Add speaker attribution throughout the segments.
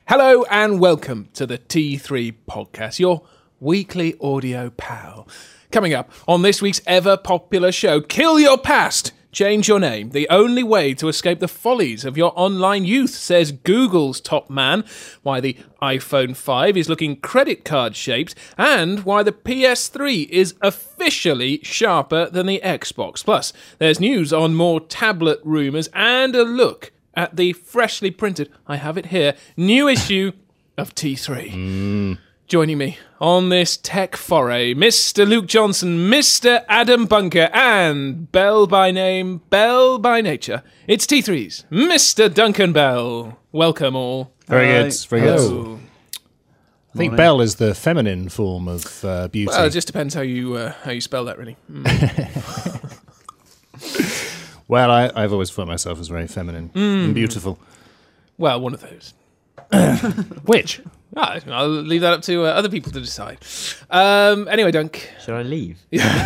Speaker 1: Hello and welcome to the T3 podcast, your weekly audio pal. Coming up on this week's ever-popular show, Kill Your Past, Change Your Name. The only way to escape the follies of your online youth, says Google's top man. Why the iPhone 5 is looking credit card shaped, and why the PS3 is officially sharper than the Xbox. Plus, there's news on more tablet rumours and a look at the freshly printed, I have it here, new issue of T3. Joining me on this tech foray, Mr. Luke Johnson, Mr. Adam Bunker, and Bell by name, Bell by nature. It's T3's Mr. Duncan Bell. Welcome all.
Speaker 2: Very good. Very good.
Speaker 1: Hello.
Speaker 2: I think Bell is the feminine form of beauty.
Speaker 1: Well, it just depends how you spell that, really.
Speaker 2: Well, I've always thought myself as very feminine and beautiful.
Speaker 1: Well, one of those.
Speaker 2: Which?
Speaker 1: I'll leave that up to other people to decide. Anyway, Dunk.
Speaker 3: Should I leave?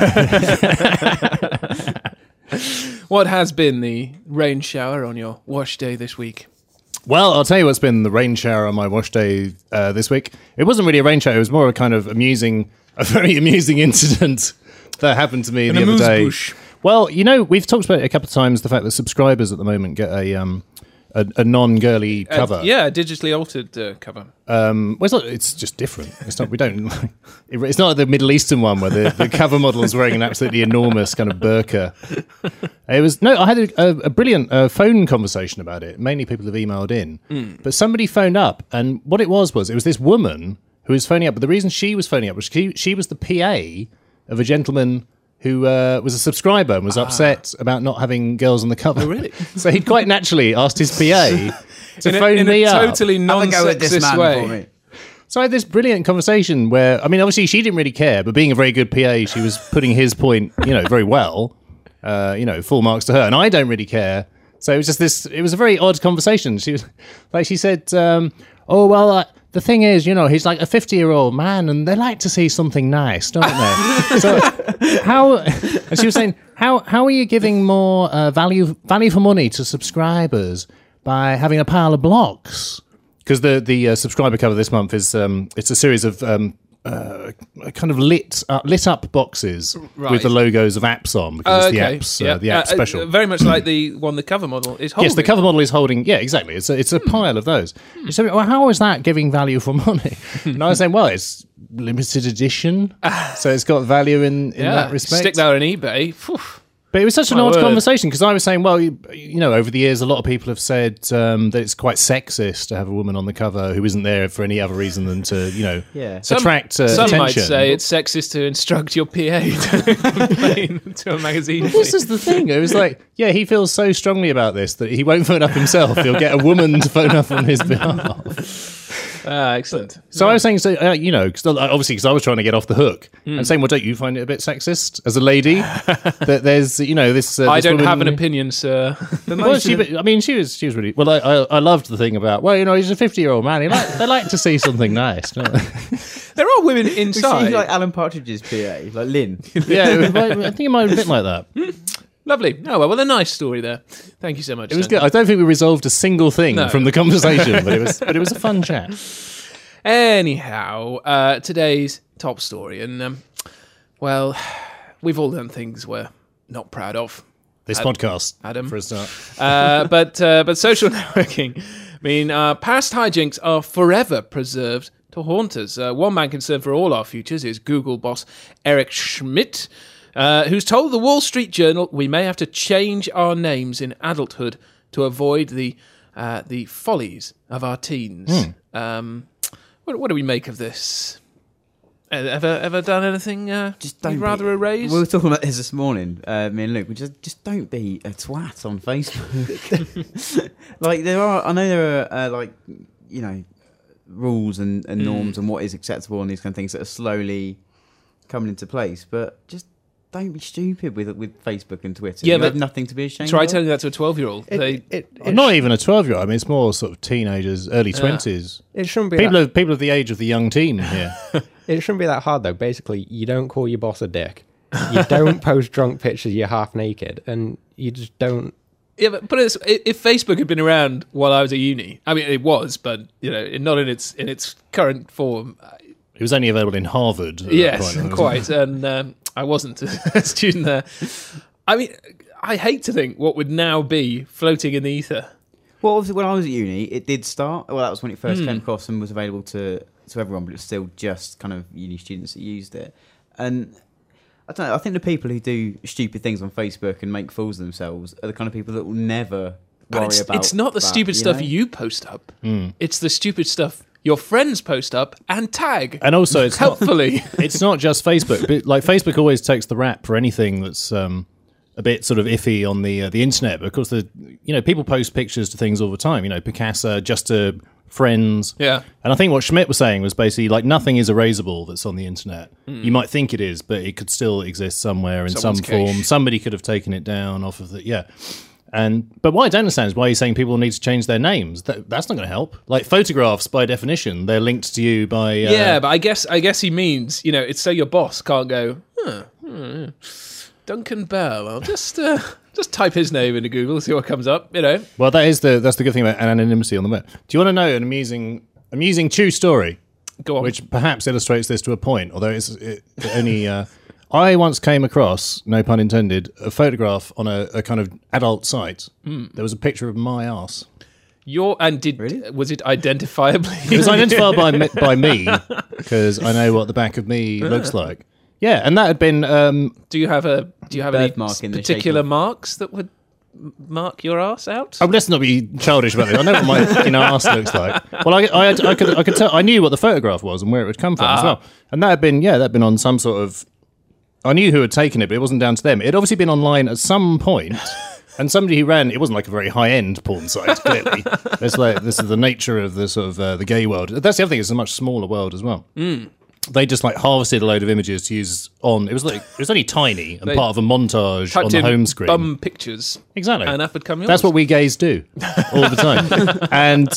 Speaker 1: What has been the rain shower on your wash day this week?
Speaker 2: Well, I'll tell you what's been the rain shower on my wash day this week. It wasn't really a rain shower. It was more a kind of a very amusing incident that happened to me the other day.
Speaker 1: Bush.
Speaker 2: Well, you know, we've talked about it a couple of times, the fact that subscribers at the moment get a non-girly cover.
Speaker 1: Digitally altered cover.
Speaker 2: Well, it's just different. It's not. We don't. It's not like the Middle Eastern one where the cover model is wearing an absolutely enormous kind of burqa. I had a brilliant phone conversation about it. Mainly people have emailed in, but somebody phoned up, and what it was this woman who was phoning up. But the reason she was phoning up was she was the PA of a gentleman who was a subscriber and was upset about not having girls on the cover.
Speaker 1: Oh, really?
Speaker 2: So he'd quite naturally asked his PA to phone me up.
Speaker 1: In a totally non-sexist way.
Speaker 2: So I had this brilliant conversation where, I mean, obviously she didn't really care, but being a very good PA, she was putting his point, very well, full marks to her. And I don't really care. So it was just it was a very odd conversation. She said, the thing is, he's like a 50-year-old man and they like to see something nice, don't they? So and she was saying, how are you giving more value for money to subscribers by having a pile of blocks? Because the subscriber cover this month is, it's a series of kind of lit up boxes with the logos of apps on, because it's the app special.
Speaker 1: Very much like the one the cover model is holding.
Speaker 2: Yes, the cover model is holding. Yeah, exactly. It's a pile of those. So, well, how is that giving value for money? And I was saying, well, it's limited edition, so it's got value in that respect.
Speaker 1: Stick that on eBay. Whew.
Speaker 2: But it was such an odd conversation, because I was saying, well, over the years, a lot of people have said that it's quite sexist to have a woman on the cover who isn't there for any other reason than to, attract attention.
Speaker 1: Some might say it's sexist to instruct your PA to complain to a magazine.
Speaker 2: Well, this is the thing. It was like, he feels so strongly about this that he won't phone up himself. He'll get a woman to phone up on his behalf.
Speaker 1: Excellent.
Speaker 2: So I was saying, because I was trying to get off the hook and saying, well, don't you find it a bit sexist as a lady that there's, this?
Speaker 1: I
Speaker 2: this
Speaker 1: don't
Speaker 2: woman,
Speaker 1: have an opinion, sir.
Speaker 2: She was really. Well, I loved the thing about, he's a 50-year-old man. They like to see something nice. Don't they?
Speaker 1: There are women inside.
Speaker 3: She's like Alan Partridge's PA, like Lynn.
Speaker 2: Yeah, I think it might be a bit like that.
Speaker 1: Lovely. Oh, well, a nice story there. Thank you so much.
Speaker 2: It was good. I don't think we resolved a single thing from the conversation, but it was a fun chat.
Speaker 1: Anyhow, today's top story, and we've all done things we're not proud of.
Speaker 2: This podcast,
Speaker 1: Adam,
Speaker 2: for a start.
Speaker 1: But social networking. I mean, past hijinks are forever preserved to haunt us. One man concerned for all our futures is Google boss Eric Schmidt, who's told the Wall Street Journal we may have to change our names in adulthood to avoid the follies of our teens. What do we make of this? Ever done anything
Speaker 3: just don't
Speaker 1: rather erase?
Speaker 3: We were talking about this morning, me and Luke. We just don't be a twat on Facebook. There are rules and norms and what is acceptable and these kind of things that are slowly coming into place, but just don't be stupid with Facebook and Twitter. You have nothing to be ashamed of.
Speaker 1: Try telling that to a 12-year-old.
Speaker 2: Not even a 12-year-old. I mean, it's more sort of teenagers, early 20s.
Speaker 4: It shouldn't be
Speaker 2: people of the age of the young teen here.
Speaker 4: It shouldn't be that hard, though. Basically, you don't call your boss a dick. You don't post drunk pictures you're half naked, and you just don't
Speaker 1: Yeah, but put it this way, if Facebook had been around while I was at uni, I mean, it was, but not in its current form.
Speaker 2: It was only available in Harvard. At
Speaker 1: Yes,
Speaker 2: that point,
Speaker 1: quite, and I wasn't a student there. I mean, I hate to think what would now be floating in the ether.
Speaker 3: Well, obviously, when I was at uni, it did start. Well, that was when it first came across and was available to everyone, but it was still just kind of uni students that used it. And I don't know, I think the people who do stupid things on Facebook and make fools of themselves are the kind of people that will never worry about.
Speaker 1: It's not the
Speaker 3: that,
Speaker 1: stupid stuff
Speaker 3: know?
Speaker 1: you post up. It's the stupid stuff your friends post up and tag.
Speaker 2: And also, it's not,
Speaker 1: helpfully.
Speaker 2: it's not just Facebook. But like Facebook always takes the rap for anything that's a bit sort of iffy on the internet. But of course, people post pictures to things all the time. Picasa just to friends.
Speaker 1: Yeah.
Speaker 2: And I think what Schmidt was saying was basically like nothing is erasable that's on the internet. You might think it is, but it could still exist somewhere in
Speaker 1: Someone's
Speaker 2: some form.
Speaker 1: cache.
Speaker 2: Somebody could have taken it down off of the But what I don't understand is why he's saying people need to change their names. That's not going to help. Like photographs, by definition, they're linked to you by.
Speaker 1: Yeah, but I guess he means it's so your boss can't go. Duncan Bell. I'll just type his name into Google, see what comes up.
Speaker 2: Well, that's the good thing about anonymity on the web. Do you want to know an amusing true story?
Speaker 1: Go on.
Speaker 2: Which perhaps illustrates this to a point, although it only. I once came across, no pun intended, a photograph on a kind of adult site. There was a picture of my arse.
Speaker 1: Was it identifiably?
Speaker 2: It was identified by me because I know what the back of me looks like. Yeah, and that had been.
Speaker 1: Do you have any
Speaker 3: Birthmark in the
Speaker 1: particular
Speaker 3: shape of-
Speaker 1: marks that would mark your arse out?
Speaker 2: Oh, let's not be childish about it. I know what my arse looks like. Well, I could tell. I knew what the photograph was and where it would come from as well. And that had been on some sort of. I knew who had taken it, but it wasn't down to them. It had obviously been online at some point, and somebody who ran. It wasn't like a very high-end porn site. Clearly, this is the nature of the sort of the gay world. That's the other thing. It's a much smaller world as well. They just like harvested a load of images to use on. It was only tiny and part of a montage on
Speaker 1: Typed
Speaker 2: the
Speaker 1: in
Speaker 2: home screen.
Speaker 1: bum pictures.
Speaker 2: Exactly.
Speaker 1: And up would come yours.
Speaker 2: That's what we gays do all the time. And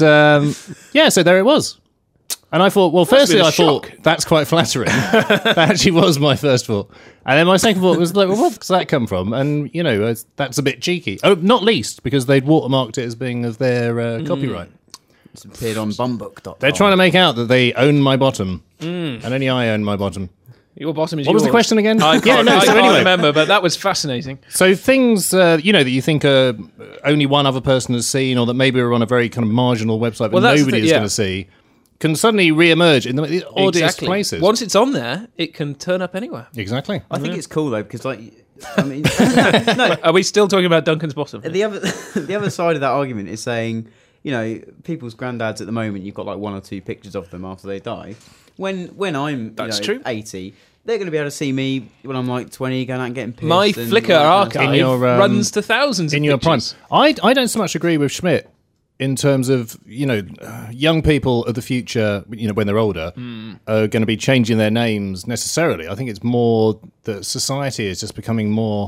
Speaker 2: so there it was. And I thought, well, firstly,
Speaker 1: been a
Speaker 2: I thought
Speaker 1: shock.
Speaker 2: that's quite flattering. That actually was my first thought. And then my second thought was like, well, where does that come from? And, that's a bit cheeky. Oh, not least because they'd watermarked it as being of their copyright.
Speaker 3: It's appeared on bumbook.com.
Speaker 2: They're trying to make out that they own my bottom. And only I own my bottom.
Speaker 1: Your bottom is
Speaker 2: What was the
Speaker 1: yours.
Speaker 2: question again?
Speaker 1: I can't,
Speaker 2: so
Speaker 1: can't
Speaker 2: anyway.
Speaker 1: remember, but that was fascinating.
Speaker 2: So things, that you think only one other person has seen or that maybe are on a very kind of marginal website but
Speaker 1: that's the
Speaker 2: nobody
Speaker 1: thing,
Speaker 2: is
Speaker 1: yeah.
Speaker 2: going to see, can suddenly re-emerge in the oddest places.
Speaker 1: Once it's on there, it can turn up anywhere.
Speaker 2: Exactly.
Speaker 3: I think it's cool though because I mean,
Speaker 1: Are we still talking about Duncan's bottom?
Speaker 3: the other side of that argument is saying, people's granddads at the moment, you've got like one or two pictures of them after they die. When I'm
Speaker 1: That's true.
Speaker 3: 80, they're going to be able to see me when I'm like 20, going out and getting pissed.
Speaker 1: My
Speaker 3: and
Speaker 1: Flickr
Speaker 3: all that kind of
Speaker 1: archive
Speaker 2: In your,
Speaker 1: runs to thousands
Speaker 2: in
Speaker 1: of
Speaker 2: your prime.
Speaker 1: pictures.
Speaker 2: I don't so much agree with Schmidt in terms of, young people of the future, when they're older, are going to be changing their names necessarily. I think it's more that society is just becoming more...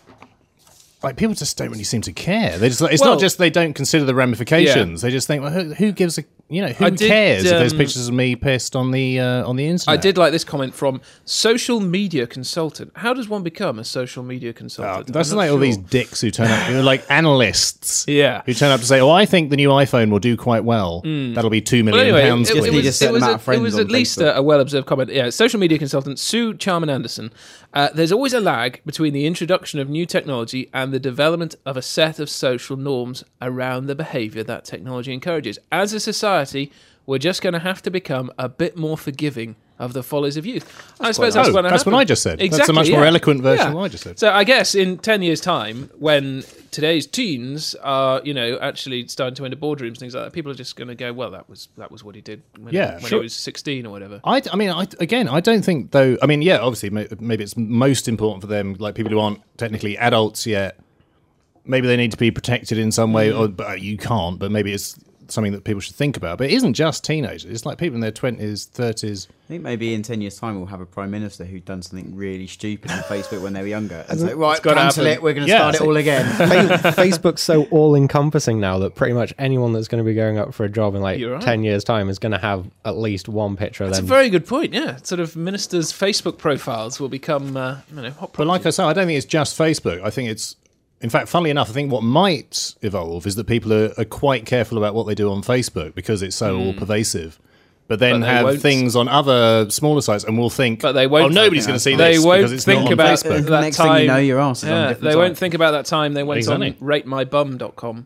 Speaker 2: Like, people just don't really seem to care. They just it's
Speaker 1: Well-
Speaker 2: not just they don't consider the ramifications.
Speaker 1: Yeah.
Speaker 2: They just think, well, who gives a... who
Speaker 1: I did,
Speaker 2: cares if there's pictures of me pissed on the internet?
Speaker 1: I did like this comment from social media consultant. How does one become a social media consultant?
Speaker 2: That's
Speaker 1: I'm
Speaker 2: like
Speaker 1: not
Speaker 2: all these
Speaker 1: sure.
Speaker 2: dicks who turn up, who are like analysts.
Speaker 1: Yeah.
Speaker 2: Who turn up to say, I think the new iPhone will do quite well. That'll be £2
Speaker 1: Well,
Speaker 2: million
Speaker 1: anyway,
Speaker 2: please.
Speaker 3: need a certain amount of friends
Speaker 1: it was
Speaker 3: on
Speaker 1: at least
Speaker 3: Facebook.
Speaker 1: a well-observed comment. Yeah, social media consultant Sue Charman Anderson. There's always a lag between the introduction of new technology and the development of a set of social norms around the behaviour that technology encourages. As a society, we're just going to have to become a bit more forgiving of the follies of youth. I suppose that's going to
Speaker 2: That's
Speaker 1: happen.
Speaker 2: what I just said.
Speaker 1: Exactly,
Speaker 2: That's a much more
Speaker 1: yeah.
Speaker 2: eloquent version
Speaker 1: Yeah.
Speaker 2: of what I just said.
Speaker 1: So I guess in 10 years' time, when today's teens are, actually starting to enter boardrooms and things like that, people are just going to go, well, that was what he did when,
Speaker 2: Yeah,
Speaker 1: when
Speaker 2: sure.
Speaker 1: he was 16 or whatever.
Speaker 2: I don't think, though... I mean, yeah, obviously, maybe it's most important for them, like people who aren't technically adults yet. Maybe they need to be protected in some way, but you can't, but maybe it's something that people should think about. But it isn't just teenagers. It's like people in their 20s, 30s.
Speaker 3: I think maybe in 10 years' time we'll have a prime minister who'd done something really stupid on Facebook when they were younger. And say, right,
Speaker 1: gotta
Speaker 3: cancel
Speaker 1: happen.
Speaker 3: it, we're going to
Speaker 2: Yeah.
Speaker 3: start it all again.
Speaker 4: Facebook's so all-encompassing now that pretty much anyone that's going to be going up for a job in
Speaker 1: You're right.
Speaker 4: 10 years' time is going to have at least one picture of
Speaker 1: That's a
Speaker 4: them.
Speaker 1: very good point, yeah. Sort of ministers' Facebook profiles will become, hot
Speaker 2: But like I
Speaker 1: properties.
Speaker 2: say, I don't think it's just Facebook. I think it's In fact, funnily enough, I think what might evolve is that people are quite careful about what they do on Facebook because it's so all pervasive. But then
Speaker 1: But they
Speaker 2: have
Speaker 1: won't.
Speaker 2: things on other smaller sites and will think,
Speaker 1: But they won't.
Speaker 2: oh, nobody's going to see
Speaker 1: They
Speaker 2: this
Speaker 1: won't
Speaker 2: because it's
Speaker 1: think
Speaker 2: not on
Speaker 1: about
Speaker 2: Facebook.
Speaker 1: that
Speaker 3: Next
Speaker 1: time.
Speaker 3: thing you know, your arse is on a
Speaker 1: Yeah,
Speaker 3: different
Speaker 1: they
Speaker 3: site.
Speaker 1: won't think about that time they went
Speaker 2: Exactly.
Speaker 1: on ratemybum.com.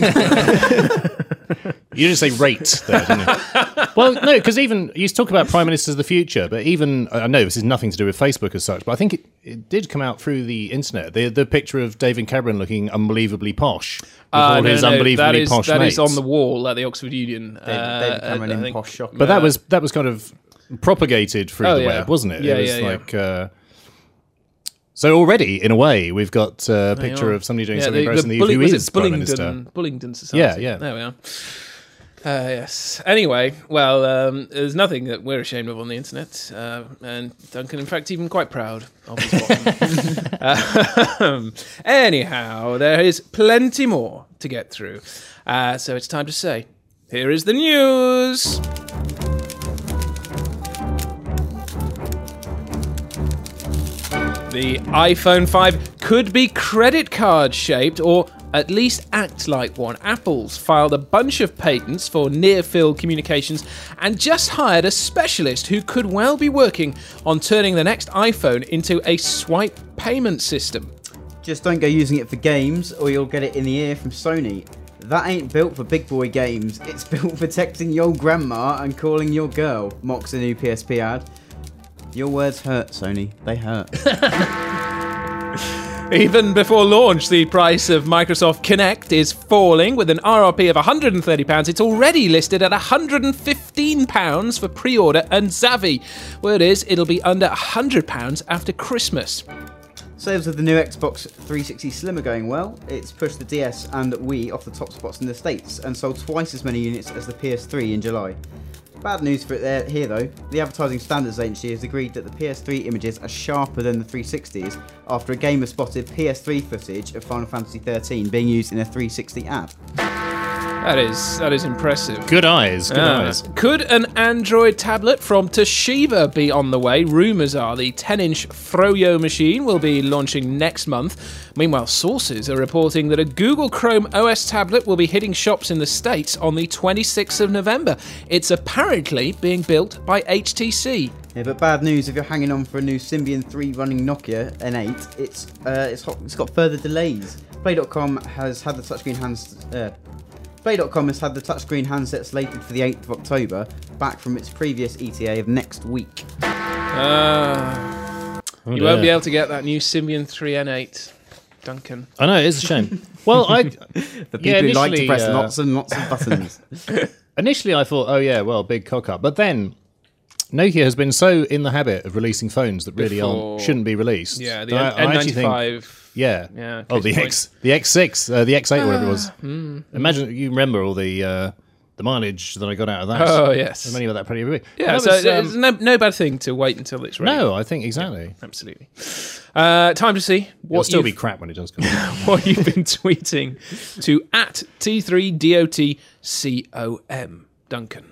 Speaker 2: You didn't say rate there, didn't you? Well, no, because even you talk about prime ministers of the future, but even I know this is nothing to do with Facebook as such, but I think it did come out through the internet. The picture of David Cameron looking unbelievably posh with all his unbelievably posh
Speaker 1: that
Speaker 2: mates.
Speaker 1: is on the wall at the Oxford Union.
Speaker 3: David Cameron
Speaker 1: I
Speaker 3: in
Speaker 1: think.
Speaker 3: posh shopping.
Speaker 2: But that was kind of propagated through
Speaker 1: Oh,
Speaker 2: the
Speaker 1: yeah.
Speaker 2: web, wasn't it?
Speaker 1: Yeah,
Speaker 2: It was
Speaker 1: yeah, yeah.
Speaker 2: like. So already, in a way, we've got a picture of somebody doing something gross in the who is Prime Minister.
Speaker 1: Bullingdon Society.
Speaker 2: Yeah.
Speaker 1: There we are. Yes. Anyway, well, there's nothing that we're ashamed of on the internet, and Duncan, in fact, even quite proud of his bottom. Anyhow, there is plenty more to get through, so it's time to say, here is the news. The iPhone 5 could be credit card shaped or at least act like one. Apple's filed a bunch of patents for near-field communications and just hired a specialist who could well be working on turning the next iPhone into a swipe payment system.
Speaker 3: Just don't go using it for games or you'll get it in the ear from Sony. That ain't built for big boy games. It's built for texting your grandma and calling your girl, mocks a new PSP ad. Your words hurt, Sony. They hurt.
Speaker 1: Even before launch, the price of Microsoft Kinect is falling. With an RRP of £130, it's already listed at £115 for pre-order, and Zavi, word is it'll be under £100 after Christmas.
Speaker 3: Sales of the new Xbox 360 Slim are going well. It's pushed the DS and Wii off the top spots in the States and sold twice as many units as the PS3 in July. Bad news for it there, here though. The Advertising Standards Agency has agreed that the PS3 images are sharper than the 360s after a gamer spotted PS3 footage of Final Fantasy XIII being used in a 360 ad.
Speaker 1: That is impressive.
Speaker 2: Good eyes, good eyes.
Speaker 1: Could an Android tablet from Toshiba be on the way? Rumours are the 10-inch Froyo machine will be launching next month. Meanwhile, sources are reporting that a Google Chrome OS tablet will be hitting shops in the States on the 26th of November. It's apparently being built by HTC.
Speaker 3: Yeah, but bad news if you're hanging on for a new Symbian 3 running Nokia N8, it's got further delays. Play.com has had the touchscreen handset slated for the 8th of October, back from its previous ETA of next week.
Speaker 1: You won't be able to get that new Symbian 3N8, Duncan.
Speaker 2: I know, it is a shame. Well,
Speaker 3: The people who like to press lots and lots of buttons.
Speaker 2: Initially, I thought, oh yeah, well, big cock up. But then Nokia has been so in the habit of releasing phones that really shouldn't be released.
Speaker 1: Yeah, the
Speaker 2: that I actually think-
Speaker 1: N95.
Speaker 2: Yeah.
Speaker 1: Yeah,
Speaker 2: Oh, the
Speaker 1: case
Speaker 2: X6, the X8, whatever it was. Imagine you remember all the mileage that I got out of that.
Speaker 1: Oh, yes.
Speaker 2: Many of that pretty big.
Speaker 1: Yeah,
Speaker 2: That
Speaker 1: so
Speaker 2: was,
Speaker 1: it's no bad thing to wait until it's ready.
Speaker 2: no, I think exactly.
Speaker 1: Absolutely. Time to see
Speaker 2: It'll
Speaker 1: what
Speaker 2: still
Speaker 1: you've,
Speaker 2: be crap when it does come. out.
Speaker 1: what you've been tweeting to @T3DOTCOM. Duncan.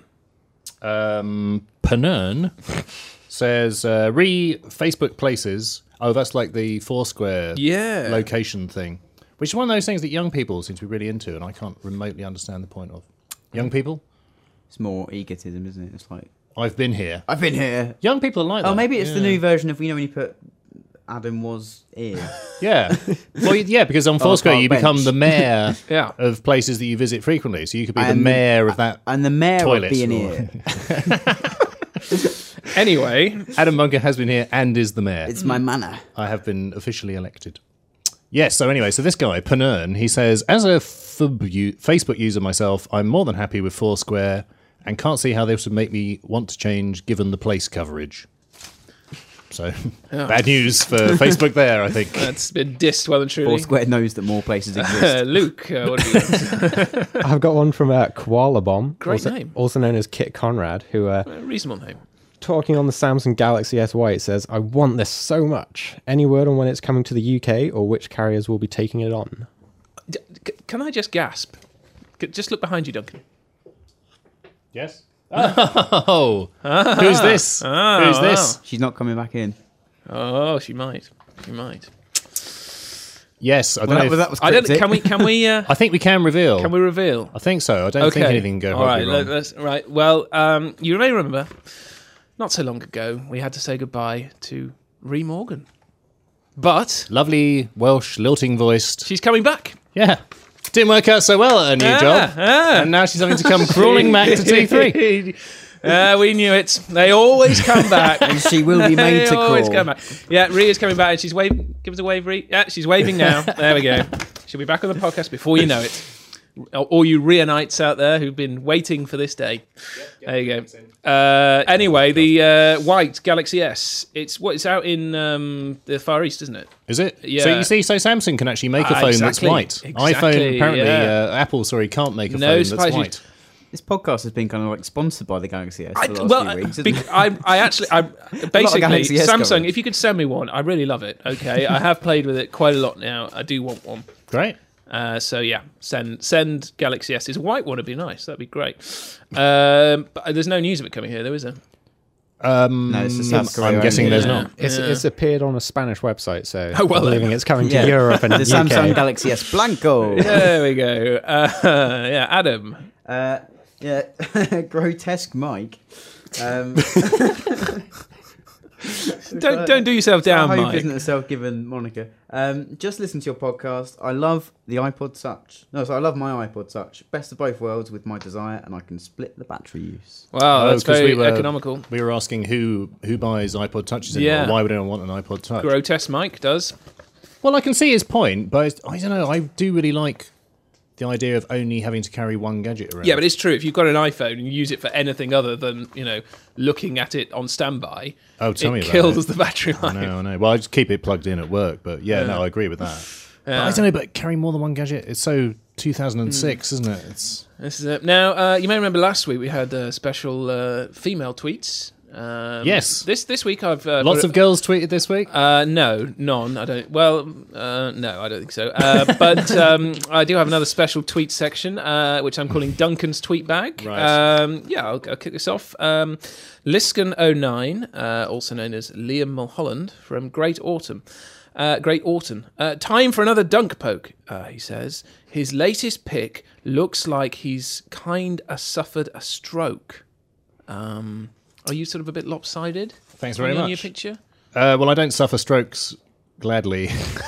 Speaker 2: Panern says Facebook Places. Oh, that's like the Foursquare
Speaker 1: Yeah.
Speaker 2: location thing, which is one of those things that young people seem to be really into, and I can't remotely understand the point of. Young people,
Speaker 3: It's more egotism, isn't it? It's like,
Speaker 2: I've been here.
Speaker 3: I've been here.
Speaker 2: Young people are like that.
Speaker 3: Oh, maybe it's the
Speaker 2: Yeah.
Speaker 3: new version of, when you put Adam was here.
Speaker 2: Yeah. Well, yeah, because on Foursquare
Speaker 3: park
Speaker 2: you become
Speaker 3: bench.
Speaker 2: the mayor
Speaker 1: Yeah.
Speaker 2: of places that you visit frequently. So you could be the
Speaker 3: And-
Speaker 2: mayor of that.
Speaker 3: And the mayor
Speaker 2: Toilets
Speaker 3: would be in
Speaker 2: or-
Speaker 3: here.
Speaker 1: Anyway,
Speaker 2: Adam Bunker has been here and is the mayor.
Speaker 3: It's my manor.
Speaker 2: I have been officially elected. Yes, so anyway, so this guy, Panern, he says, as a Facebook user myself, I'm more than happy with Foursquare and can't see how this would make me want to change given the place coverage. So, bad news for Facebook there, I think.
Speaker 1: that's been dissed well and truly.
Speaker 3: Foursquare knows that more places exist.
Speaker 1: Luke, what do you got?
Speaker 4: I've got one from Koala Bomb,
Speaker 1: Great name.
Speaker 4: also known as Kit Conrad, who
Speaker 1: Reasonable name.
Speaker 4: talking on the Samsung Galaxy S8 says, I want this so much. Any word on when it's coming to the UK or which carriers will be taking it on?
Speaker 1: Can I just gasp? Just look behind you, Duncan.
Speaker 2: Yes? Oh! Who's this? Who's this?
Speaker 3: She's not coming back in.
Speaker 1: Oh, she might. She might.
Speaker 2: Yes, I don't know.
Speaker 3: That was
Speaker 1: I don't.
Speaker 3: cryptic.
Speaker 1: Can we?
Speaker 2: I think we can reveal.
Speaker 1: Can we reveal?
Speaker 2: I think so. I don't think anything can go
Speaker 1: All right.
Speaker 2: horribly wrong.
Speaker 1: Right. Well, you may remember, not so long ago, we had to say goodbye to Ree Morgan, but
Speaker 2: Lovely Welsh lilting voiced.
Speaker 1: she's coming back.
Speaker 2: Yeah. Didn't work out so well at her new job. And now she's having to come crawling back to T3.
Speaker 1: We knew it. They always come back.
Speaker 3: And she will be made
Speaker 1: They
Speaker 3: to
Speaker 1: always
Speaker 3: crawl.
Speaker 1: come back. Yeah, Ree is coming back, and she's waving. Give us a wave, Ree. Yeah, she's waving now. There we go. She'll be back on the podcast before you know it. All you Reanites out there who've been waiting for this day. There you go. Anyway, the white Galaxy S. It's out in the Far East, isn't it?
Speaker 2: Is it?
Speaker 1: Yeah.
Speaker 2: So you see, Samsung can actually make a phone that's
Speaker 1: exactly.
Speaker 2: white.
Speaker 1: Exactly,
Speaker 2: iPhone, apparently,
Speaker 1: yeah.
Speaker 2: Apple, can't make a
Speaker 1: No
Speaker 2: phone that's
Speaker 1: surprise you-
Speaker 2: white.
Speaker 3: This podcast has been kind of like sponsored by the Galaxy S for the last few weeks. Isn't it?
Speaker 1: I basically
Speaker 3: Galaxy S
Speaker 1: Samsung.
Speaker 3: coverage.
Speaker 1: If you could send me one, I really love it. Okay, I have played with it quite a lot now. I do want one.
Speaker 2: Great.
Speaker 1: So yeah, send Galaxy S. It's a white one. It'd be nice. That'd be great. But there's no news of it coming here, though, is there?
Speaker 3: No, it's the South Korea
Speaker 2: I'm guessing
Speaker 3: only.
Speaker 2: there's not.
Speaker 4: It's appeared on a Spanish website, so
Speaker 1: Oh, well
Speaker 4: I'm believing
Speaker 1: then.
Speaker 4: it's coming to
Speaker 3: Yeah.
Speaker 4: Europe and
Speaker 3: The
Speaker 4: the
Speaker 3: Samsung
Speaker 4: UK.
Speaker 3: Galaxy S Blanco.
Speaker 1: There we go. Yeah, Adam.
Speaker 3: Yeah, grotesque Mike.
Speaker 1: Don't do yourself down,
Speaker 3: I hope
Speaker 1: Mike.
Speaker 3: isn't a self-given moniker. Just listen to your podcast. I love the iPod Touch. I love my iPod Touch. Best of both worlds with my Desire, and I can split the battery use.
Speaker 1: Wow, that's
Speaker 2: 'cause
Speaker 1: very economical.
Speaker 2: We were asking who buys iPod Touches anymore.
Speaker 1: Yeah.
Speaker 2: Why would anyone want an iPod Touch?
Speaker 1: Grotesque Mike does.
Speaker 2: Well, I can see his point, but I don't know. I do really like the idea of only having to carry one gadget around.
Speaker 1: Yeah, but it's true. If you've got an iPhone and you use it for anything other than looking at it on standby,
Speaker 2: Oh, tell me
Speaker 1: it
Speaker 2: about
Speaker 1: kills
Speaker 2: it.
Speaker 1: the battery life.
Speaker 2: I know. Well, I just keep it plugged in at work, but no, I agree with that. But I don't know, but carrying more than one gadget, it's so 2006, isn't it? It's
Speaker 1: This is it. Now, you may remember last week we had special female tweets.
Speaker 2: Yes.
Speaker 1: This week I've
Speaker 2: lots of girls tweeted this week.
Speaker 1: no, none. I don't. Well, no, I don't think so. But I do have another special tweet section, which I'm calling Duncan's Tweet Bag.
Speaker 2: Right.
Speaker 1: Yeah, I'll kick this off. Liskin09, also known as Liam Mulholland from Great Autumn. Time for another dunk poke, he says. His latest pick looks like he's suffered a stroke. Are you sort of a bit lopsided?
Speaker 2: Thanks very
Speaker 1: on
Speaker 2: much.
Speaker 1: your picture?
Speaker 2: Well, I don't suffer strokes gladly.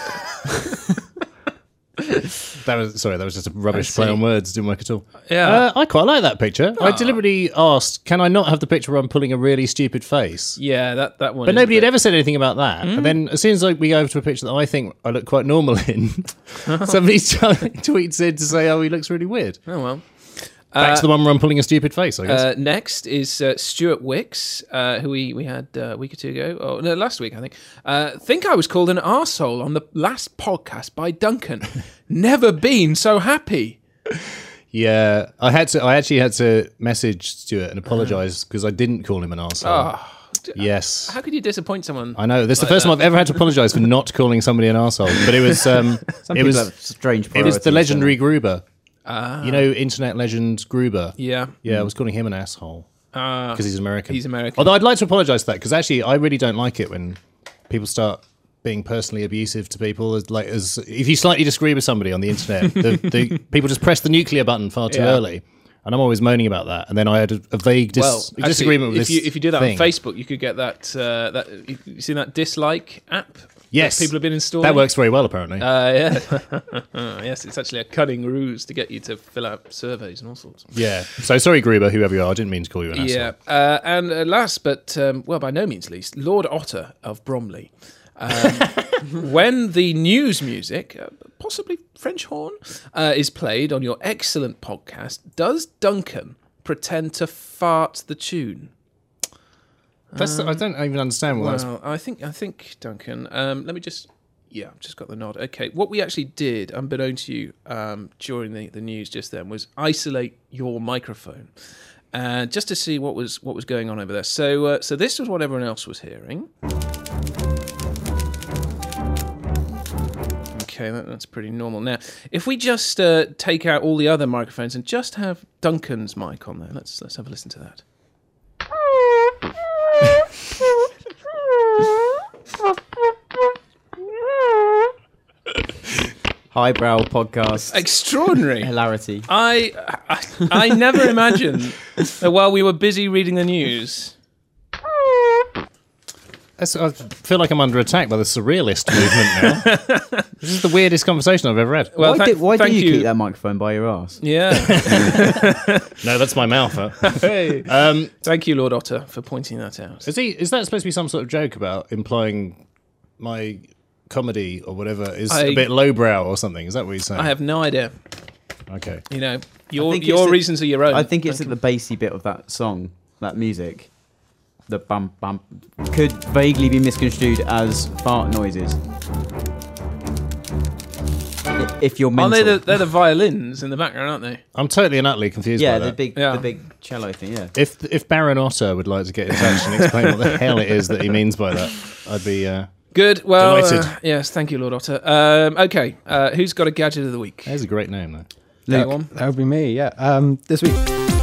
Speaker 2: That was just a rubbish play on words. Didn't work at all.
Speaker 1: Yeah.
Speaker 2: I quite like that picture. I deliberately asked, can I not have the picture where I'm pulling a really stupid face?
Speaker 1: Yeah, that one.
Speaker 2: But
Speaker 1: is
Speaker 2: nobody
Speaker 1: a bit-
Speaker 2: had ever said anything about that. And then as soon as we go over to a picture that I think I look quite normal in, somebody tweets in to say, oh, he looks really weird.
Speaker 1: Oh well.
Speaker 2: Back to the one where I'm pulling a stupid face, I guess.
Speaker 1: Next is Stuart Wicks, who we had a week or two ago. Oh no, last week I think. Think I was called an arsehole on the last podcast by Duncan. Never been so happy.
Speaker 2: Yeah, I actually had to message Stuart and apologise because I didn't call him an arsehole. Yes.
Speaker 1: How could you disappoint someone?
Speaker 2: I know. This is the first time I've ever had to apologise for not calling somebody an arsehole. But it was
Speaker 3: Some
Speaker 2: it
Speaker 3: people
Speaker 2: was
Speaker 3: have strange
Speaker 2: it
Speaker 3: priorities.
Speaker 2: was the legendary Gruber.
Speaker 1: Ah.
Speaker 2: You know, internet legend Gruber.
Speaker 1: Yeah.
Speaker 2: Yeah, I was calling him an asshole because he's American.
Speaker 1: He's American.
Speaker 2: Although I'd like to apologise for that because actually I really don't like it when people start being personally abusive to people. As if you slightly disagree with somebody on the internet, the people just press the nuclear button far too
Speaker 1: Yeah.
Speaker 2: early. And I'm always moaning about that. And then I had a vague disagreement with
Speaker 1: if
Speaker 2: this
Speaker 1: if you do that
Speaker 2: thing.
Speaker 1: on Facebook, you could get that. You seen that dislike app?
Speaker 2: Yes.
Speaker 1: that people have been installing.
Speaker 2: That works very well, apparently.
Speaker 1: Yeah. Yes, it's actually a cunning ruse to get you to fill out surveys and all sorts.
Speaker 2: Yeah. So sorry, Gruber, whoever you are. I didn't mean to call you an asshole.
Speaker 1: Yeah, and last but by no means least, Lord Otter of Bromley. When the news music, possibly French horn, is played on your excellent podcast, does Duncan pretend to fart the tune?
Speaker 2: I don't even understand what that's.
Speaker 1: Well, I think Duncan. Let me just. Yeah, I've just got the nod. Okay, what we actually did, unbeknown to you, during the news just then, was isolate your microphone, just to see what was going on over there. So this was what everyone else was hearing. Okay, that's pretty normal. Now, if we just take out all the other microphones and just have Duncan's mic on there, let's have a listen to that.
Speaker 3: highbrow podcast
Speaker 1: Extraordinary.
Speaker 3: hilarity.
Speaker 1: I never imagined that while we were busy reading the news.
Speaker 2: I feel like I'm under attack by the surrealist movement now. This is the weirdest conversation I've ever had.
Speaker 1: Well,
Speaker 3: Why do
Speaker 1: thank
Speaker 3: you keep that microphone by your ass?
Speaker 1: Yeah.
Speaker 2: No, that's my mouth. Huh?
Speaker 1: Hey. Thank you, Lord Otter, for pointing that out.
Speaker 2: Is that supposed to be some sort of joke about implying my comedy or whatever is a bit lowbrow or something? Is that what you're saying?
Speaker 1: I have no idea.
Speaker 2: Okay.
Speaker 1: You know,
Speaker 3: think
Speaker 1: your
Speaker 3: it's
Speaker 1: reasons are your own.
Speaker 3: I think it's at the bassy bit of that song, that music. The bum bum could vaguely be misconstrued as fart noises. If you're mental.
Speaker 1: They're the violins in the background, aren't they?
Speaker 2: I'm totally and utterly confused by that.
Speaker 3: the big cello thing. Yeah.
Speaker 2: If Baron Otter would like to get in touch and explain what the hell it is that he means by that, I'd be
Speaker 1: good. Well,
Speaker 2: delighted.
Speaker 1: Yes, thank you, Lord Otter. Okay, who's got a gadget of the week?
Speaker 2: That's a great name, though.
Speaker 1: Go on.
Speaker 4: That would be me, yeah. This week.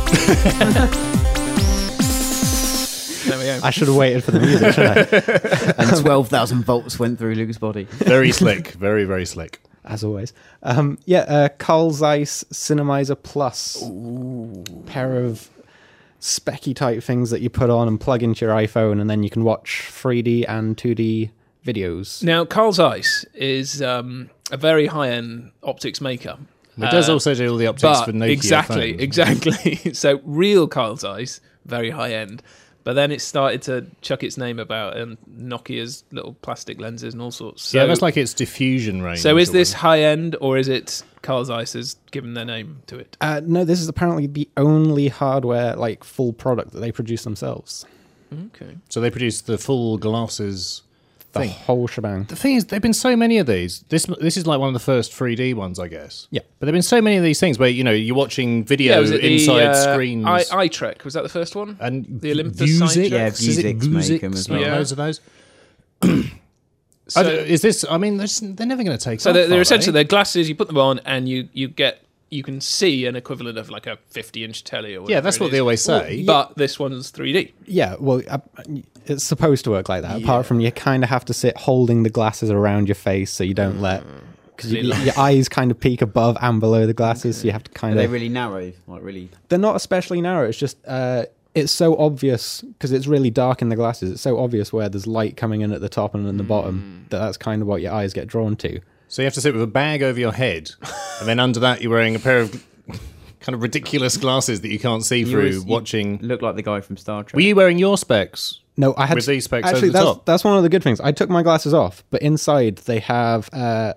Speaker 1: There we go.
Speaker 4: I should have waited for the music, shouldn't I?
Speaker 3: And 12,000 volts went through Luke's body.
Speaker 2: Very slick. Very, very slick.
Speaker 4: As always. Carl Zeiss Cinemizer Plus. Pair of specky type things that you put on and plug into your iPhone, and then you can watch 3D and 2D videos.
Speaker 1: Now, Carl Zeiss is a very high-end optics maker.
Speaker 2: It does also do all the optics for Nokia phones.
Speaker 1: Exactly. So real Carl Zeiss, very high-end. But then it started to chuck its name about and Nokia's little plastic lenses and all sorts. So,
Speaker 2: yeah, that's like its diffusion range.
Speaker 1: So is this high-end or is it Carl Zeiss has given their name to it?
Speaker 4: No, this is apparently the only hardware, like, full product that they produce themselves.
Speaker 1: Okay.
Speaker 2: So they produce the full glasses
Speaker 4: The
Speaker 2: thing.
Speaker 4: whole shebang.
Speaker 2: The thing is, there've been so many of these. This is like one of the first 3D ones, I guess.
Speaker 4: Yeah.
Speaker 2: But there've been so many of these things where, you know, you're watching video
Speaker 1: was it
Speaker 2: inside
Speaker 1: the,
Speaker 2: screens.
Speaker 1: iTrek, was that the first one?
Speaker 2: And
Speaker 1: the Olympus
Speaker 2: Vuzix,
Speaker 1: Sight
Speaker 3: Yeah,
Speaker 1: Trek?
Speaker 2: is it
Speaker 3: Vuzix make
Speaker 2: Vuzix?
Speaker 3: 'em as well.
Speaker 1: Yeah.
Speaker 2: Loads of those.
Speaker 1: So,
Speaker 2: Is this? I mean, they're never going to take.
Speaker 1: so
Speaker 2: off,
Speaker 1: they're
Speaker 2: are
Speaker 1: essentially
Speaker 2: they?
Speaker 1: they're glasses. You put them on, and you can see an equivalent of like a 50-inch telly or whatever.
Speaker 2: Yeah, that's what they always say.
Speaker 1: But this one's 3D.
Speaker 4: Yeah, well, it's supposed to work like that. Apart from you kind of have to sit holding the glasses around your face so you don't let... Because your eyes kind of peek above and below the glasses, so you have to kind
Speaker 3: Are they
Speaker 4: of...
Speaker 3: really narrow? Like really?
Speaker 4: They're not especially narrow. It's just... it's so obvious, because it's really dark in the glasses, it's so obvious where there's light coming in at the top and in the bottom, that's kind of what your eyes get drawn to.
Speaker 2: So you have to sit with a bag over your head, and then under that you're wearing a pair of kind of ridiculous glasses that you can't see through.
Speaker 3: You look like the guy from Star Trek.
Speaker 2: Were you wearing your specs?
Speaker 4: No, I had
Speaker 2: With these specs
Speaker 4: actually.
Speaker 2: over the top?
Speaker 4: That's one of the good things. I took my glasses off, but inside they have a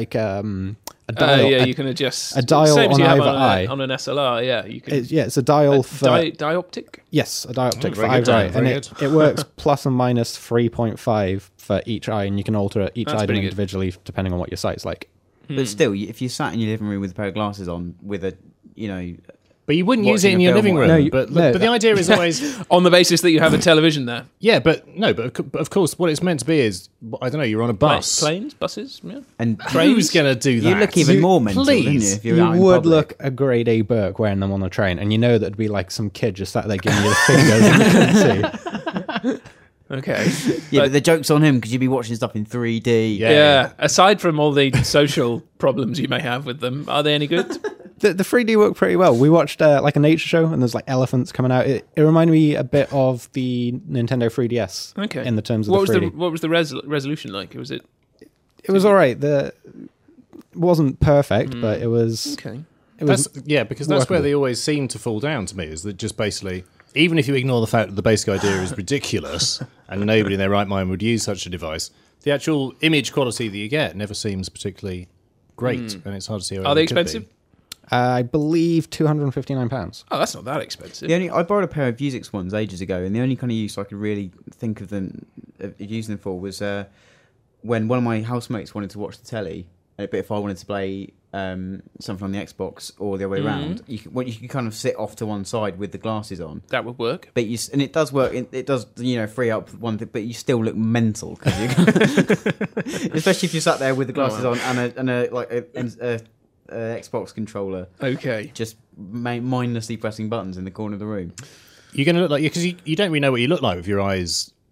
Speaker 4: dial.
Speaker 1: Yeah, you can adjust
Speaker 4: a dial
Speaker 1: same as
Speaker 4: on
Speaker 1: you have
Speaker 4: either
Speaker 1: on
Speaker 4: eye.
Speaker 1: On an SLR. Yeah, you can.
Speaker 4: It's a dial for
Speaker 1: dioptic.
Speaker 4: yes, a dioptic for
Speaker 2: very good,
Speaker 4: either eye,
Speaker 2: Dan, very
Speaker 4: and
Speaker 2: good.
Speaker 4: it works plus and minus 3.5 for each eye, and you can alter each
Speaker 1: That's
Speaker 4: item
Speaker 1: pretty good.
Speaker 4: individually depending on what your sight's like.
Speaker 3: But still, if you sat in your living room with a pair of glasses on, with a, you know,
Speaker 2: But you wouldn't use it
Speaker 3: Watching
Speaker 2: in
Speaker 3: a
Speaker 2: your
Speaker 3: film
Speaker 2: living
Speaker 3: or
Speaker 2: room.
Speaker 3: whatever.
Speaker 2: But the idea is always...
Speaker 1: On the basis that you have a television there.
Speaker 2: Yeah, but of course, what it's meant to be is, I don't know, you're on a bus.
Speaker 1: Planes, buses, yeah.
Speaker 3: and
Speaker 2: Who's going to do that?
Speaker 3: you look even more mental,
Speaker 2: Please.
Speaker 3: didn't you? If you're
Speaker 4: You
Speaker 3: out in
Speaker 4: would
Speaker 3: public.
Speaker 4: look a grade A Burke wearing them on a train, and you know that'd be like some kid just sat there giving you the fingers and you couldn't see.
Speaker 1: Okay.
Speaker 3: Yeah, but the joke's on him because you'd be watching stuff in 3D.
Speaker 2: Yeah.
Speaker 1: Yeah. Aside from all the social problems you may have with them, are they any good?
Speaker 4: The 3D worked pretty well. We watched like a nature show, and there's like elephants coming out. It reminded me a bit of the Nintendo 3DS.
Speaker 1: Okay.
Speaker 4: In the terms of
Speaker 1: what
Speaker 4: the
Speaker 1: was
Speaker 4: 3D.
Speaker 1: what was the resolution like? Was it
Speaker 4: It was all right. It wasn't perfect, but it was.
Speaker 1: okay?
Speaker 4: It was
Speaker 2: Because that's where
Speaker 4: workable.
Speaker 2: they always seem to fall down to me, is that just basically, even if you ignore the fact that the basic idea is ridiculous and nobody in their right mind would use such a device, the actual image quality that you get never seems particularly great, and it's hard to see how
Speaker 1: Are they
Speaker 2: it could be.
Speaker 1: expensive?
Speaker 4: I believe £259.
Speaker 1: Oh, that's not that expensive.
Speaker 3: I borrowed a pair of Vuzix ones ages ago, and the only kind of use I could really think of using them for was when one of my housemates wanted to watch the telly, but if I wanted to play something on the Xbox or the other way around, you could kind of sit off to one side with the glasses on.
Speaker 1: That would work.
Speaker 3: But and it does work. It does, free up one thing. But you still look mental because especially if you sat there with the glasses on and a Xbox controller,
Speaker 1: Okay.
Speaker 3: just mindlessly pressing buttons in the corner of the room.
Speaker 2: You're going to look like, because you don't really know what you look like with your eyes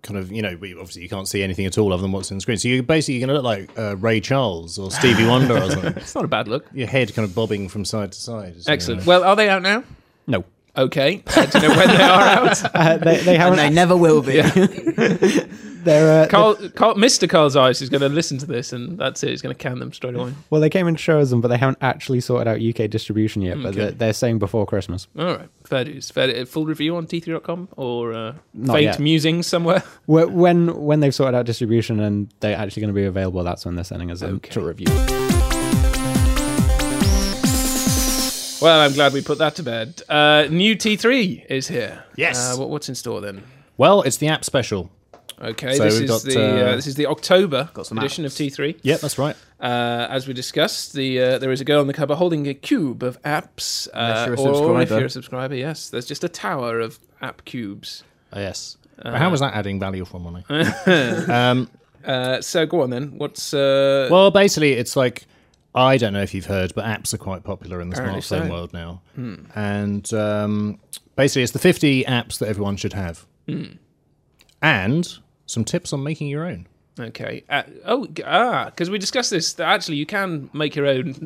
Speaker 2: kind of, obviously you can't see anything at all other than what's on the screen. So you're basically going to look like Ray Charles or Stevie Wonder or something.
Speaker 1: It's not a bad look.
Speaker 2: Your head kind of bobbing from side to side.
Speaker 1: Excellent. Well, are they out now?
Speaker 4: No.
Speaker 1: Okay. Do you know when they are out?
Speaker 4: They haven't.
Speaker 3: And they never will be.
Speaker 4: They're
Speaker 1: Mr. Carl Zeiss is going to listen to this, and that's it. He's going to can them straight away.
Speaker 4: well, they came and shows them, but they haven't actually sorted out UK distribution yet.
Speaker 1: Okay.
Speaker 4: But they're saying before Christmas.
Speaker 1: All right. Fair dues. Full review on T3.com or
Speaker 4: Not
Speaker 1: faint
Speaker 4: yet.
Speaker 1: musings somewhere?
Speaker 4: When they've sorted out distribution and they're actually going to be available, that's when they're sending us in to review.
Speaker 1: Well, I'm glad we put that to bed. New T3 is here.
Speaker 2: Yes.
Speaker 1: What's in store then?
Speaker 2: Well, it's the app special.
Speaker 1: Okay,
Speaker 2: So
Speaker 1: this
Speaker 2: we've
Speaker 1: is
Speaker 2: got,
Speaker 1: this is the October
Speaker 3: some
Speaker 1: edition of T3.
Speaker 2: Yep, that's right.
Speaker 1: As we discussed, there is a girl on the cover holding a cube of apps.
Speaker 3: Unless you're a
Speaker 1: or if
Speaker 3: subscriber.
Speaker 1: you're a subscriber, yes. There's just a tower of app cubes.
Speaker 2: Oh, yes. But how was that adding value for money?
Speaker 1: So go on then. What's...
Speaker 2: Well, basically, it's like, I don't know if you've heard, but apps are quite popular in the
Speaker 1: Apparently
Speaker 2: smartphone
Speaker 1: so.
Speaker 2: world now. And basically, it's the 50 apps that everyone should have. And some tips on making your own.
Speaker 1: Okay. Because we discussed this, that actually you can make your own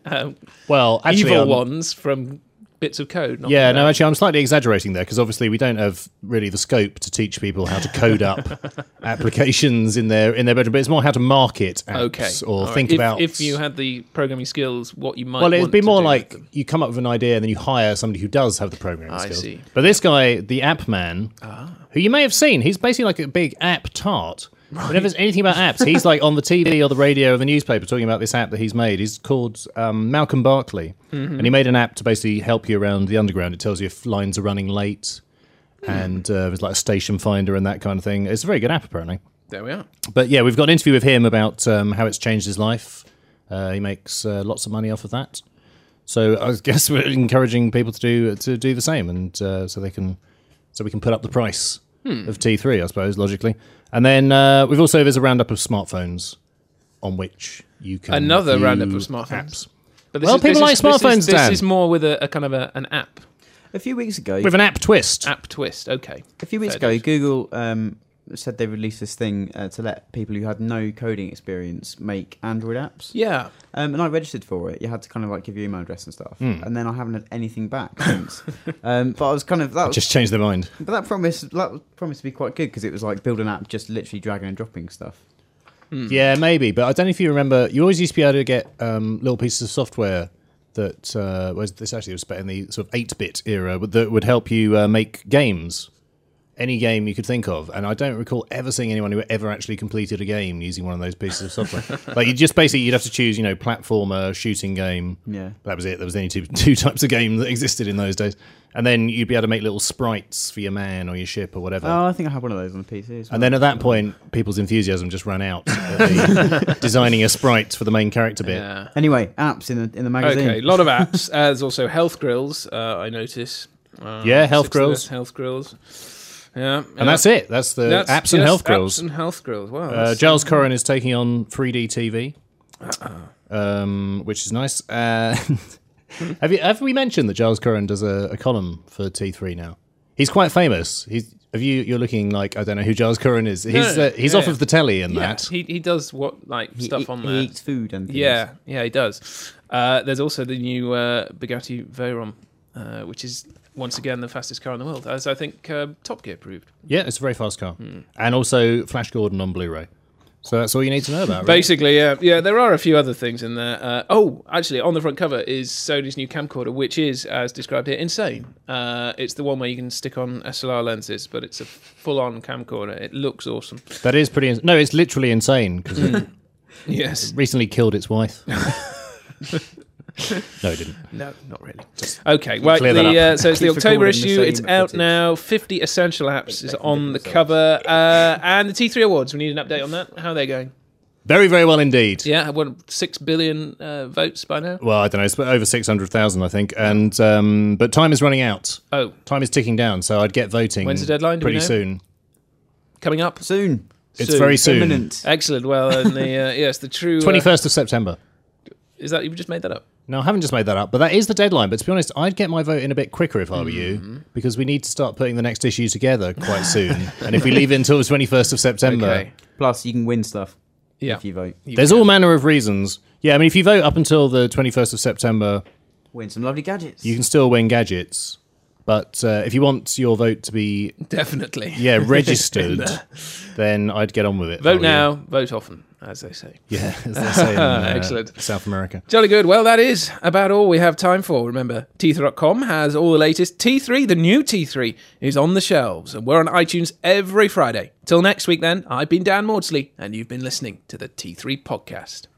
Speaker 2: Well, actually,
Speaker 1: evil ones from bits of code. not
Speaker 2: Yeah,
Speaker 1: from
Speaker 2: no,
Speaker 1: apps.
Speaker 2: actually, I'm slightly exaggerating there because obviously we don't have really the scope to teach people how to code up applications in their bedroom, but it's more how to market apps
Speaker 1: Okay.
Speaker 2: or
Speaker 1: All right.
Speaker 2: think
Speaker 1: If-
Speaker 2: about.
Speaker 1: If you had the programming skills, what you might
Speaker 2: Well, it'd
Speaker 1: want
Speaker 2: be
Speaker 1: to
Speaker 2: more
Speaker 1: do
Speaker 2: like
Speaker 1: with them.
Speaker 2: you come up with an idea and then you hire somebody who does have the programming
Speaker 1: I
Speaker 2: skills.
Speaker 1: see.
Speaker 2: But this guy, the app man, who you may have seen, he's basically like a big app tart. Whenever there's anything about apps, he's like on the TV or the radio or the newspaper talking about this app that he's made. He's called Malcolm Barkley. And he made an app to basically help you around the underground. It tells you if lines are running late and there's like a station finder and that kind of thing. It's a very good app, apparently.
Speaker 1: There we are.
Speaker 2: But yeah, we've got an interview with him about how it's changed his life. He makes lots of money off of that. So I guess we're encouraging people to do the same, and so we can put up the price of T3, I suppose, logically. And then there's a roundup of smartphones on which you can
Speaker 1: Another
Speaker 2: view
Speaker 1: roundup of smartphones.
Speaker 2: apps.
Speaker 1: But
Speaker 2: Well, people like smartphones,
Speaker 1: This
Speaker 2: Dan.
Speaker 1: is more with a kind of an app
Speaker 3: A few weeks ago,
Speaker 2: With an app twist.
Speaker 1: twist. Okay.
Speaker 3: Fair
Speaker 1: dues.
Speaker 3: Google said they released this thing to let people who had no coding experience make Android apps.
Speaker 1: Yeah.
Speaker 3: And I registered for it. You had to kind of like give your email address and stuff.
Speaker 2: Hmm.
Speaker 3: And then I haven't had anything back since. But I was kind of
Speaker 2: Just changed their mind.
Speaker 3: but that promised to be quite good because it was like build an app just literally dragging and dropping stuff.
Speaker 2: Yeah, maybe. But I don't know if you remember, you always used to be able to get little pieces of software that this actually was in the sort of 8-bit era that would help you make games. Any game you could think of, and I don't recall ever seeing anyone who ever actually completed a game using one of those pieces of software. Like you'd have to choose, platformer, shooting game.
Speaker 3: Yeah.
Speaker 2: That was it. There was only two types of game that existed in those days, and then you'd be able to make little sprites for your man or your ship or whatever.
Speaker 3: Oh, I think I had one of those on the PC as well.
Speaker 2: And then at that point, people's enthusiasm just ran out at the designing a sprite for the main character bit.
Speaker 1: Yeah.
Speaker 3: Anyway, apps in the magazine.
Speaker 1: Okay. A lot of apps. There's also health grills. I notice.
Speaker 2: Yeah, health
Speaker 1: 6 of
Speaker 2: grills.
Speaker 1: those Health grills. Yeah.
Speaker 2: And that's it. That's the apps and health grills.
Speaker 1: Apps and health grills. Wow. that's-
Speaker 2: Giles Corrin is taking on 3D TV, which is nice. Have we mentioned that Giles Corrin does a column for T3 now? He's quite famous. You're looking like I don't know who Giles Corrin is. He's off of the telly and
Speaker 1: yeah,
Speaker 2: that.
Speaker 1: he does stuff on there.
Speaker 3: He eats food and things.
Speaker 1: Yeah, he does. There's also the new Bugatti Veyron, which is once again the fastest car in the world, as I think Top Gear proved.
Speaker 2: Yeah, it's a very fast car, and also Flash Gordon on Blu-ray. So that's all you need to know about. Really.
Speaker 1: Basically, yeah. There are a few other things in there. Actually, on the front cover is Sony's new camcorder, which is, as described here, insane. It's the one where you can stick on SLR lenses, but it's a full-on camcorder. It looks awesome.
Speaker 2: That is pretty. No, it's literally insane because it
Speaker 1: Yes.
Speaker 2: recently killed its wife. No, it didn't.
Speaker 1: No, not really. Okay, right.
Speaker 2: clear that up.
Speaker 1: So it's the
Speaker 3: Keeps
Speaker 1: October
Speaker 3: recording the
Speaker 1: issue.
Speaker 3: same
Speaker 1: It's out
Speaker 3: footage.
Speaker 1: now. 50 essential apps is on the cover, and the T3 Awards. We need an update on that. How are they going?
Speaker 2: Very, very well indeed.
Speaker 1: Yeah, what 6 billion votes by now.
Speaker 2: Well, I don't know. It's over 600,000, I think. And but time is running out.
Speaker 1: Oh,
Speaker 2: Time is ticking down. So I'd get voting.
Speaker 1: When's the deadline? Do we
Speaker 2: Pretty
Speaker 1: know?
Speaker 2: soon.
Speaker 1: coming up.
Speaker 3: Soon.
Speaker 2: It's very soon.
Speaker 3: Imminent.
Speaker 1: Excellent. Well, and the yes, the true
Speaker 2: 21st of September.
Speaker 1: Is that you just made that up?
Speaker 2: No, I haven't just made that up, but that is the deadline. But to be honest, I'd get my vote in a bit quicker if I were you, because we need to start putting the next issue together quite soon. And if we leave it until the 21st of September,
Speaker 1: Okay.
Speaker 3: Plus, you can win stuff
Speaker 1: Yeah.
Speaker 3: if you vote.
Speaker 2: there's all manner of reasons. Yeah, I mean, if you vote up until the 21st of September,
Speaker 3: Win some lovely gadgets.
Speaker 2: you can still win gadgets. But if you want your vote to be
Speaker 1: Definitely.
Speaker 2: registered, then I'd get on with it. if I
Speaker 1: Vote
Speaker 2: were you.
Speaker 1: now, vote often, as they say.
Speaker 2: Yeah, as they say in
Speaker 1: Excellent.
Speaker 2: South America.
Speaker 1: Jolly good. Well, that is about all we have time for. Remember, T3.com has all the latest. T3, the new T3, is on the shelves, and we're on iTunes every Friday. Till next week, then, I've been Dan Maudsley, and you've been listening to the T3 Podcast.